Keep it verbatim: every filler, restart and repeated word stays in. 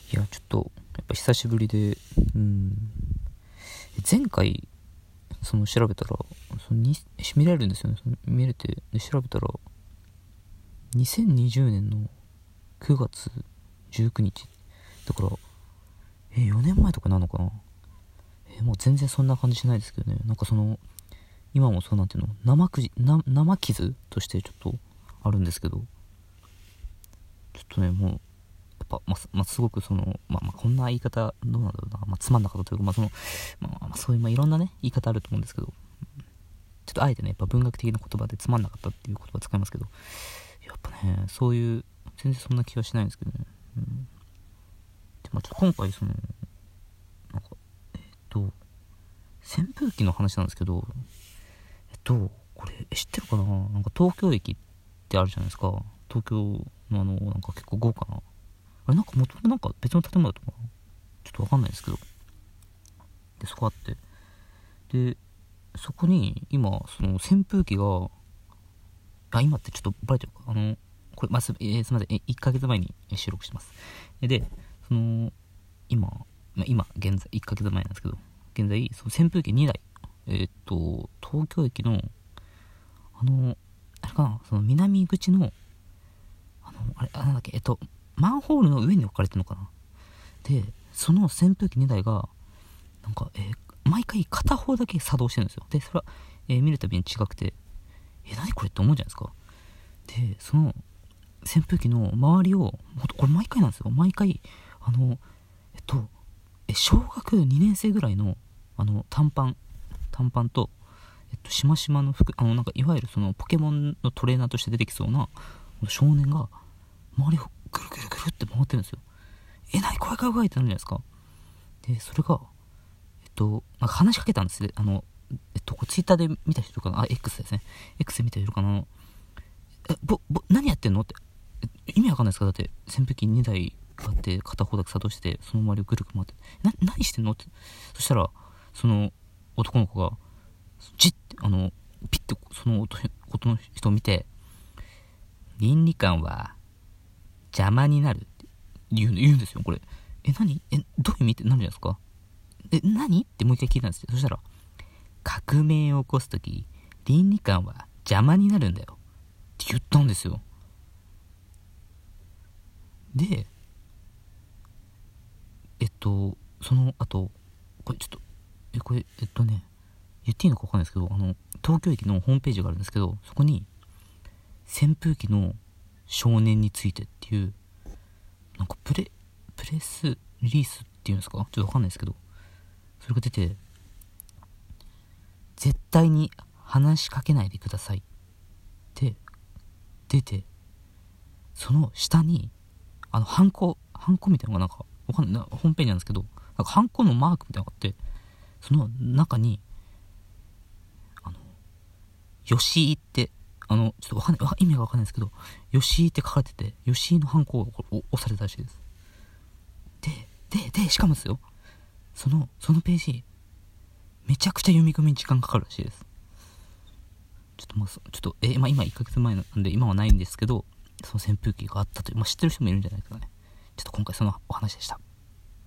いや、ちょっとやっぱ久しぶりで、うん、前回その調べたらそのに見れるんですよね。その見れてで調べたらにせんにじゅうねんのくがつじゅうくにちだから、えよねんまえとかなのかな。えもう全然そんな感じしないですけどね。なんかその今もそうなんていうの生くじな生傷としてちょっとあるんですけど、ちょっとねもうやっぱ、まあまあ、すごくその、まあ、まあこんな言い方どうなんだろうな、まあ、つまんなかったというか、まあそのまあ、まあそういう、まあ、いろんなね言い方あると思うんですけど、ちょっとあえてねやっぱ文学的な言葉でつまんなかったっていう言葉使いますけど、やっぱねそういう全然そんな気はしないんですけどね。うん、でもちょっと今回そのなんかえっと扇風機の話なんですけど、えっとこれ知ってるかな。なんか東京駅ってあるじゃないですか。東京のあのなんか結構豪華なあれ、なんか元々なんか別の建物だったかな、ちょっとわかんないですけど、でそこあって、でそこに今その扇風機が、あ今ってちょっとバレてるか、あのこれ、まあ、す, えー、すみません、いっかげつまえに収録してます。でその今、まあ、今現在いっかげつまえなんですけど、現在その扇風機にだい、えー、っと東京駅のあのあれかな、その南口のあのあれあなんだっけ、えっとマンホールの上に置かれてるのかな。でその扇風機にだいがなんか、えー、毎回片方だけ作動してるんですよ。でそれは、えー見るたびに違くて、え何これって思うじゃないですか。でその扇風機の周りをこれ毎回なんですよ。毎回あのえっとえ小学にねんせいぐらいのあの短パン短パンと、えっと、しましまの服、あのなんかいわゆるそのポケモンのトレーナーとして出てきそうな少年が周りをぐるぐるぐるって回ってるんですよ。え何怖い怖い怖いってなるじゃないですか。でそれがえっとなんか話しかけたんですね。あのえっとツイッターで見た人かな、あ X ですね。 X で見た人かな。えぼぼ何やってんのって、意味わかんないですか。だって扇風機にだいあって片方だけ作動してて、その周りをぐるぐる回ってな何してんのって。そしたらその男の子がじってあのピッてその男の人を見て、倫理観は邪魔になるって言う言うんですよ。これえ何えどういう意味ってなるじゃないですか。え何ってもう一回聞いたんですよ。そしたら革命を起こすとき倫理観は邪魔になるんだよって言ったんですよ。でえっとその後これちょっとえこれえっとね言っていいのか分かんないですけど、あの東京駅のホームページがあるんですけど、そこに扇風機の少年についてっていうなんかプレプレスリリースっていうんですか、ちょっと分かんないですけど、それが出て、絶対に話しかけないでくださいって出て、その下にあのハンコハンコみたいなのがなんかわかんないな、ホームページなんですけど、なんかハンコのマークみたいなのがあって、その中にあの吉井ってあのちょっとわかんない意味がわかんないですけど、吉井って書かれてて、吉井のハンコを押されたらしいです。でででしかもですよ、そのそのページめちゃくちゃ読み込みに時間かかるらしいです。ちょっとまあちょっとえ、まあ、今いっかげつまえなんで今はないんですけど、その扇風機があったという、まあ、知ってる人もいるんじゃないですかね。ちょっと今回そのお話でした。